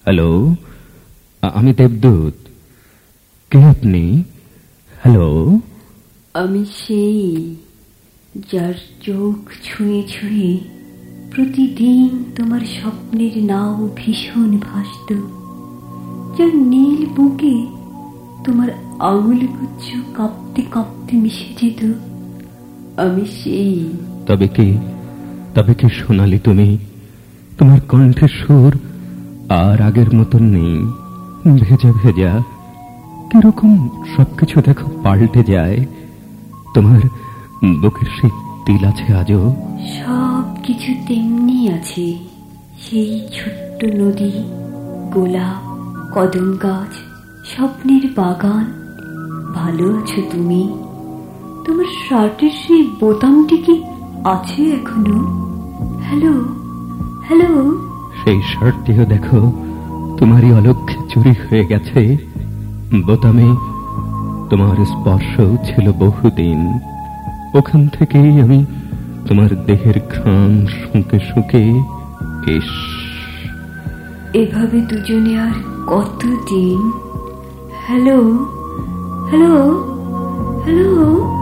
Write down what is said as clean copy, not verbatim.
Hello, আমি দেবদূত। কে আপনি? Hello. আমি সেই যার চোখ ছুঁয়ে ছুঁয়ে প্রতিদিন তোমার স্বপ্নের নাও ভীষণ ভাসত, যার নীল বুকে তোমার আঙুলগুচ্ছ কাঁপতে কাঁপতে মিশে যেত। আমি সেই। তবে কি শোনালি তুমি? তোমার কণ্ঠের সুর আর আগের মতন নেই, ভেজা ভেজা। কিরকম সবকিছু দেখো পাল্টে যায়। তোমার বুকের সেই তিল আছে আজও? সব কিছু তেমনি আছে। সেই ছোট্ট নদী, গোলাপ, কদম গাছ, স্বপ্নের বাগান। ভালো আছো তুমি? তোমার শার্টের সেই বোতামটি কি আছে এখনো? Hello hello. সেই শার্টটিও দেখো তোমারই অলক্ষ্যে চুরি হয়ে গেছে। বোতামে তোমার স্পর্শ ছিল বহুদিন। ওখান থেকেই আমি তোমার দেহের ঘ্রাণ শুঁকে শুঁকে। ইস, এভাবে দুজনে আর কতদিন? Hello hello hello.